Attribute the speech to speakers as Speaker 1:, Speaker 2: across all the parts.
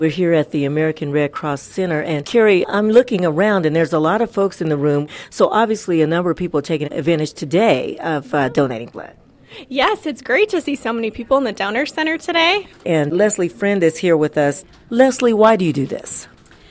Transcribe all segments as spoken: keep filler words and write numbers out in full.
Speaker 1: We're here at the American Red Cross Center, and Carrie, I'm looking around, and there's a lot of folks in the room, so obviously a number of people are taking advantage today of uh, donating blood.
Speaker 2: Yes, it's great to see so many people in the Donor Center today.
Speaker 1: And Leslie Friend is here with us. Leslie, why do you do this?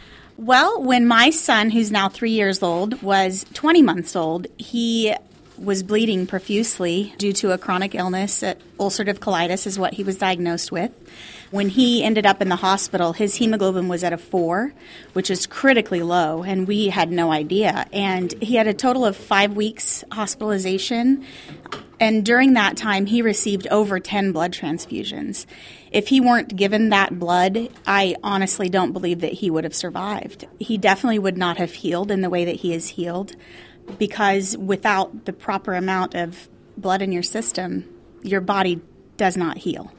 Speaker 3: Well, when my son, who's now three years old, was twenty months old, he was bleeding profusely due to a chronic illness. Ulcerative colitis is what he was diagnosed with. When he ended up in the hospital, his hemoglobin was at a four, which is critically low, and we had no idea. And he had a total of five weeks hospitalization, and during that time, he received over ten blood transfusions. If he weren't given that blood, I honestly don't believe that he would have survived. He definitely would not have healed in the way that he is healed, because without the proper amount of blood in your system, your body does not heal.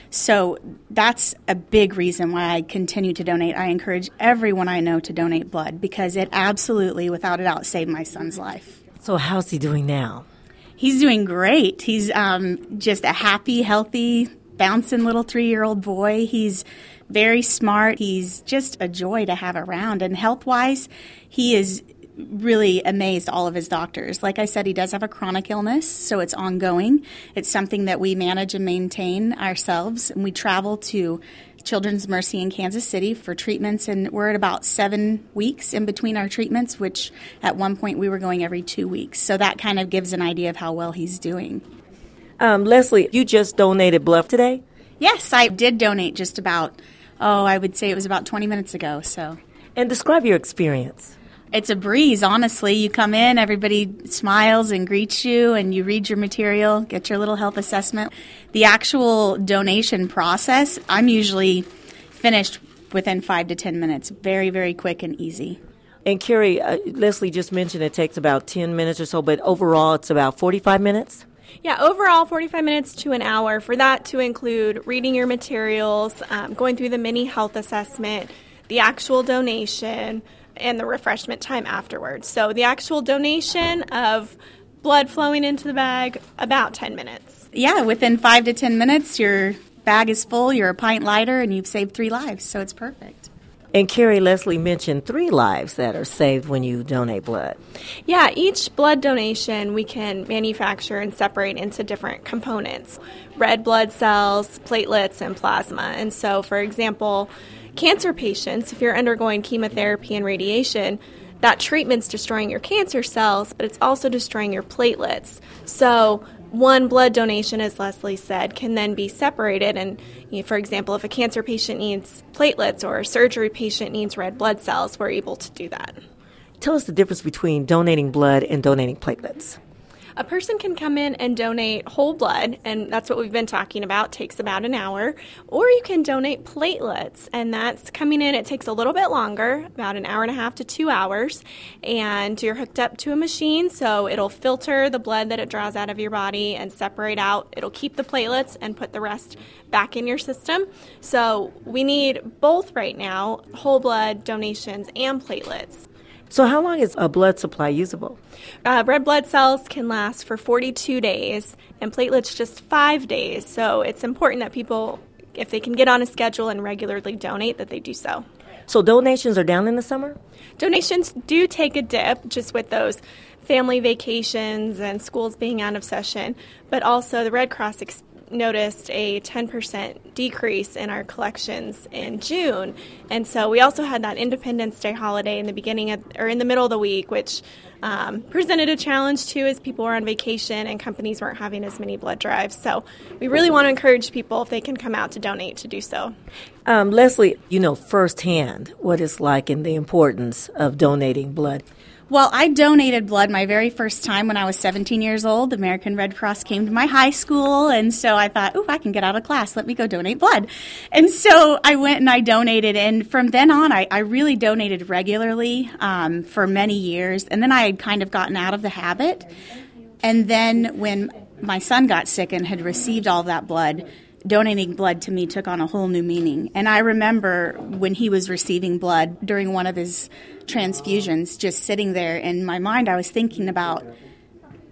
Speaker 3: So that's a big reason why I continue to donate. I encourage everyone I know to donate blood because it absolutely, without a doubt, saved my son's life.
Speaker 1: So how's he doing now?
Speaker 3: He's doing great. He's um, just a happy, healthy, bouncing little three-year-old boy. He's very smart. He's just a joy to have around. And health-wise, he is really amazed all of his doctors. Like I said, he does have a chronic illness, so it's ongoing. It's something that we manage and maintain ourselves. And we travel to Children's Mercy in Kansas City for treatments, and we're at about seven weeks in between our treatments, which at one point we were going every two weeks. So that kind of gives an idea of how well he's doing.
Speaker 1: Um, Leslie, you just donated blood today?
Speaker 3: Yes, I did donate just about, oh, I would say it was about twenty minutes ago. So,
Speaker 1: and describe your experience.
Speaker 3: It's a breeze, honestly. You come in, everybody smiles and greets you, and you read your material, get your little health assessment. The actual donation process, I'm usually finished within five to ten minutes. Very, very quick and easy.
Speaker 1: And Carrie, uh, Leslie just mentioned it takes about ten minutes or so, but overall it's about forty-five minutes?
Speaker 2: Yeah, overall forty-five minutes to an hour. For that to include reading your materials, um, going through the mini health assessment, the actual donation, and the refreshment time afterwards. So the actual donation of blood flowing into the bag, about ten minutes.
Speaker 3: Yeah, within five to ten minutes, your bag is full, you're a pint lighter, and you've saved three lives, so it's perfect.
Speaker 1: And Carrie, Leslie mentioned three lives that are saved when you donate blood.
Speaker 2: Yeah, each blood donation we can manufacture and separate into different components: red blood cells, platelets, and plasma. And so, for example, cancer patients, if you're undergoing chemotherapy and radiation, that treatment's destroying your cancer cells, but it's also destroying your platelets. So one blood donation, as Leslie said, can then be separated. And, you know, for example, if a cancer patient needs platelets or a surgery patient needs red blood cells, we're able to do that.
Speaker 1: Tell us the difference between donating blood and donating platelets.
Speaker 2: A person can come in and donate whole blood, and that's what we've been talking about. It takes about an hour. Or you can donate platelets, and that's coming in. It takes a little bit longer, about an hour and a half to two hours. And you're hooked up to a machine, so it'll filter the blood that it draws out of your body and separate out. It'll keep the platelets and put the rest back in your system. So we need both right now, whole blood donations and platelets.
Speaker 1: So how long is a blood supply usable?
Speaker 2: Uh, red blood cells can last for forty-two days, and platelets just five days. So it's important that people, if they can get on a schedule and regularly donate, that they do so.
Speaker 1: So donations are down in the summer?
Speaker 2: Donations do take a dip, just with those family vacations and schools being out of session. But also the Red Cross ex- noticed a ten percent decrease in our collections in June. And so we also had that Independence Day holiday in the beginning of, or in the middle of the week, which um, presented a challenge too, as people were on vacation and companies weren't having as many blood drives. So we really want to encourage people, if they can come out to donate, to do so.
Speaker 1: Um, Leslie, you know firsthand what it's like and the importance of donating blood.
Speaker 3: Well, I donated blood my very first time when I was seventeen years old. The American Red Cross came to my high school, and so I thought, ooh, I can get out of class. Let me go donate blood. And so I went and I donated, and from then on, I, I really donated regularly um, for many years, and then I had kind of gotten out of the habit. And then when my son got sick and had received all that blood, donating blood to me took on a whole new meaning. And I remember when he was receiving blood during one of his transfusions, just sitting there in my mind, I was thinking about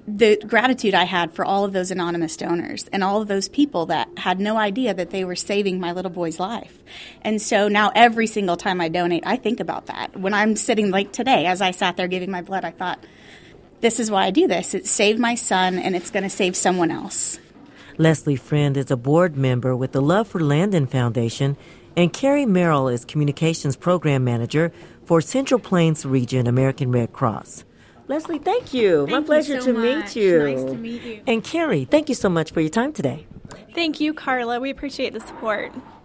Speaker 3: the gratitude I had for all of those anonymous donors and all of those people that had no idea that they were saving my little boy's life. And so now every single time I donate, I think about that. When I'm sitting like today, as I sat there giving my blood, I thought, this is why I do this. It saved my son, and it's going to save someone else.
Speaker 1: Leslie Friend is a board member with the Love for Landon Foundation, and Carrie Merrill is Communications Program Manager for Central Plains Region American Red Cross. Leslie, thank you.
Speaker 3: Thank
Speaker 1: My pleasure
Speaker 3: you so
Speaker 1: to
Speaker 3: much.
Speaker 1: meet you.
Speaker 3: Nice to meet you.
Speaker 1: And Carrie, thank you so much for your time today.
Speaker 2: Thank you, Carla. We appreciate the support.